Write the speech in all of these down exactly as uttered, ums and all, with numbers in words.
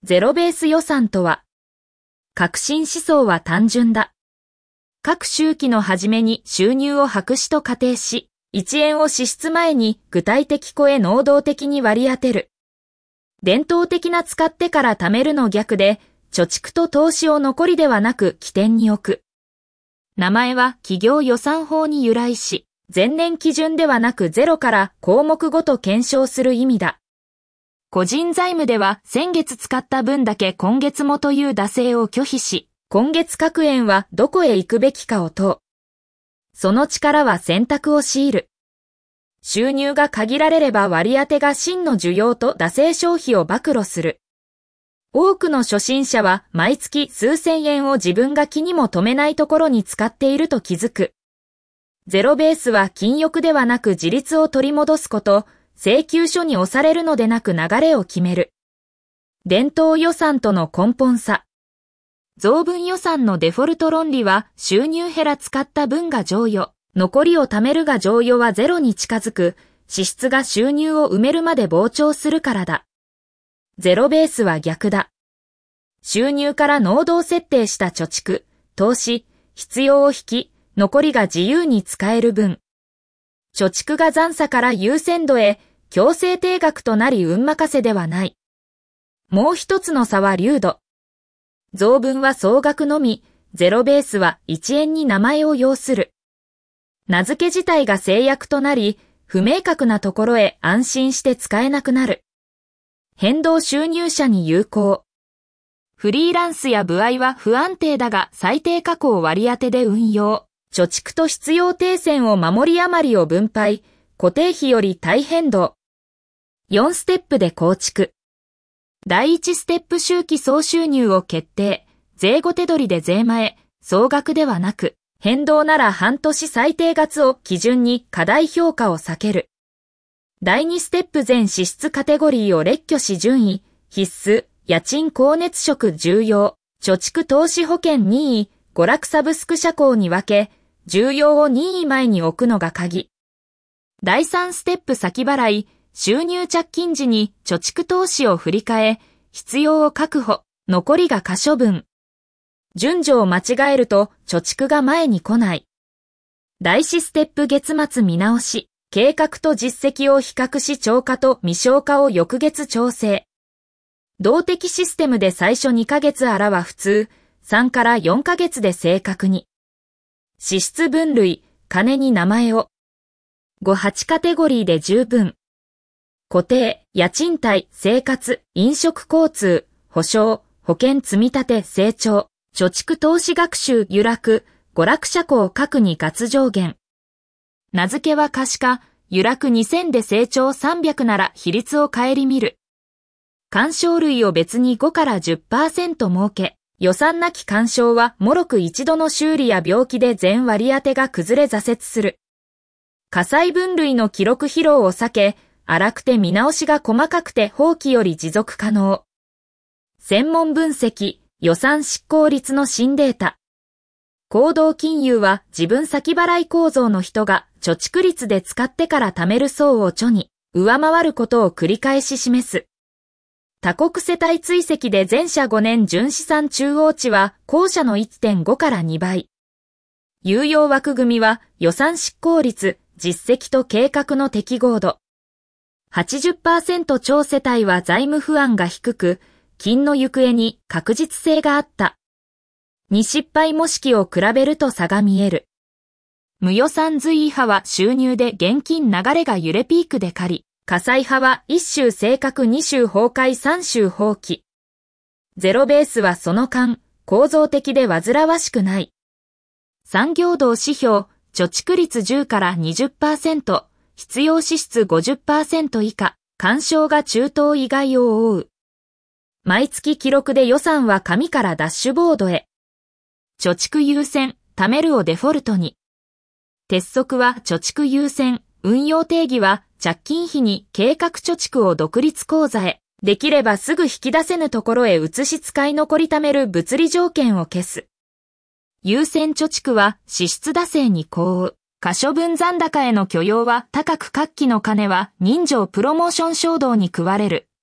ゼロベース予算とは、革新思想は単純だ。各周期の初めに収入を白紙と仮定し、いちえんを支出前に具体的個へ能動的に割り当てる。伝統的な使ってから貯めるの逆で、貯蓄と投資を残りではなく起点に置く。名前は企業予算法に由来し、前年基準ではなくゼロから項目ごと検証する意味だ。個人財務では先月使った分だけ今月もという惰性を拒否し、今月各円はどこへ行くべきかを問う。その力は選択を強いる。収入が限られれば割り当てが真の需要と惰性消費を暴露する。多くの初心者は毎月数千円を自分が気にも留めないところに使っていると気づく。ゼロベースは禁欲ではなく自立を取り戻すこと、請求書に押されるのでなく流れを決める。伝統予算との根本差。増分予算のデフォルト論理は収入減ら使った分が剰余、残りを貯めるが剰余はゼロに近づく、支出が収入を埋めるまで膨張するからだ。ゼロベースは逆だ。収入から能動設定した貯蓄、投資、必要を引き、残りが自由に使える分。貯蓄が残差から優先度へ強制定額となり運任せではない。もう一つの差は流度。増分は総額のみ、ゼロベースはいちえんに名前を要する。名付け自体が制約となり、不明確なところへ安心して使えなくなる。変動収入者に有効。フリーランスや歩合は不安定だが最低確保割り当てで運用。貯蓄と必要定線を守り余りを分配。固定費より大変動。よんステップで構築。第いちステップ周期総収入を決定。税後手取りで税前、総額ではなく、変動なら半年最低額を基準に過大評価を避ける。だいにステップ全支出カテゴリーを列挙し順位、必須、家賃光熱食重要、貯蓄投資保険任意、娯楽サブスク社交に分け、重要を任意前に置くのが鍵。だいさんステップ先払い、収入着金時に貯蓄投資を振り替え、必要を確保、残りが可処分。順序を間違えると貯蓄が前に来ない。だいよんステップ月末見直し、計画と実績を比較し超過と未消化を翌月調整。動的システムで最初にかげつあらは普通、さんからよんかげつで正確に。支出分類、金に名前を。ご、はちカテゴリーで十分。固定、家賃貸、生活、飲食交通、保証、保険積み立て、成長、貯蓄投資学習、娯楽、娯楽社交各に月上限。名付けは可視化、娯楽にせんで成長さんびゃくなら比率を顧みる。鑑賞類を別にごからじゅっパーセント設け、予算なき鑑賞は脆く一度の修理や病気で全割り当てが崩れ挫折する。火災分類の記録疲労を避け、荒くて見直しが細かくて放棄より持続可能。専門分析、予算執行率の新データ。行動金融は自分先払い構造の人が貯蓄率で使ってから貯める層を著に上回ることを繰り返し示す。多国世帯追跡で前者ごねん純資産中央値は後者の いってんご からにばい。有用枠組みは予算執行率、実績と計画の適合度。はちじゅっパーセント 超世帯は財務不安が低く、金の行方に確実性があった。に失敗模式を比べると差が見える。無予算随意派は収入で現金流れが揺れピークで借り、火災派はいっ週正確に週崩壊さん週放棄。ゼロベースはその間、構造的で煩わしくない。産業動指標、貯蓄率じゅうからにじゅっパーセント、必要支出 ごじゅっパーセント 以下、干渉が中東以外を覆う。毎月記録で予算は紙からダッシュボードへ。貯蓄優先、貯めるをデフォルトに。鉄則は貯蓄優先、運用定義は着金費に計画貯蓄を独立口座へ、できればすぐ引き出せぬところへ移し使い残り貯める物理条件を消す。優先貯蓄は支出惰性に降雨。可処分残高への許容は高く各期の金は人情プロモーション衝動に食われる。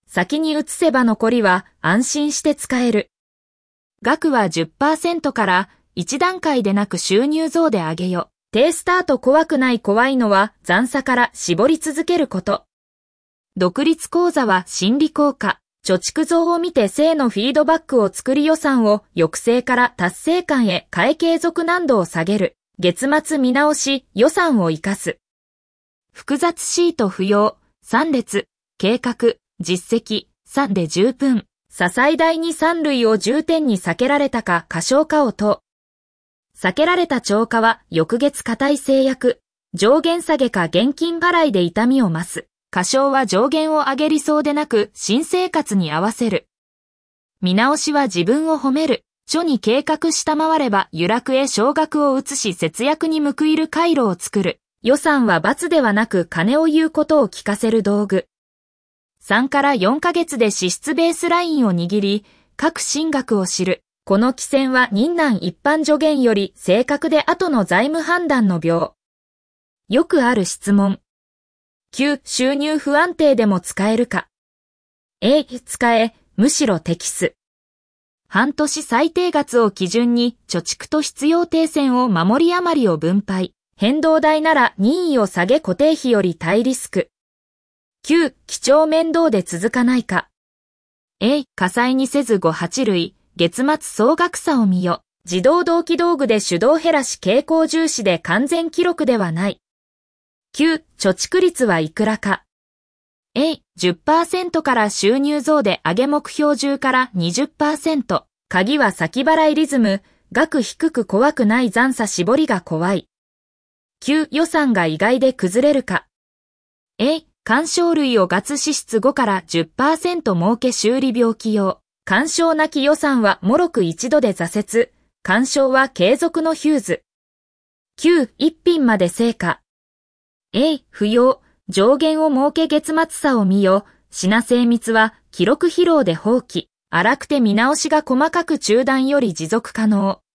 先に移せば残りは安心して使える。額は じゅっパーセント からいち段階でなく収入増で上げよ。低スタート怖くない怖いのは残差から絞り続けること。独立口座は心理効果。貯蓄増を見て正のフィードバックを作り予算を抑制から達成感へ変え継続難度を下げる。月末見直し予算を生かす。複雑シート不要。さん列。計画、実績、さんで十分。支え台にさん類を重点に避けられたか過小化を問う。避けられた超過は翌月固い制約。上限下げか現金払いで痛みを増す。過小は上限を上げ理想でなく新生活に合わせる。見直しは自分を褒める。書に計画下回れば余楽へ少額を移し節約に報いる回路を作る。予算は罰ではなく金を言うことを聞かせる道具。さんからよんかげつで支出ベースラインを握り、各進額を知る。この起線は任難一般助言より正確で後の財務判断の秒。よくある質問。きゅう、収入不安定でも使えるか。A、使え、むしろ適す。半年最低額を基準に貯蓄と必要低線を守り余りを分配。変動代なら任意を下げ固定費より低リスク。きゅう、基調面倒で続かないか。A、火災にせずご、はち類、月末総額差を見よ。自動同期道具で手動減らし傾向重視で完全記録ではない。きゅう、貯蓄率はいくらか。A、じゅっパーセント から収入増で上げ目標じゅうから にじゅっパーセント。鍵は先払いリズム、額低く怖くない残差絞りが怖い。きゅう、予算が意外で崩れるか。A、干渉類を月支出ごから じゅっパーセント 儲け修理病気用。干渉なき予算は脆く一度で挫折。干渉は継続のヒューズ。きゅう、一品まで成果。A、不要。上限を設け月末差を見よ。品精密は記録疲労で放棄。荒くて見直しが細かく中断より持続可能。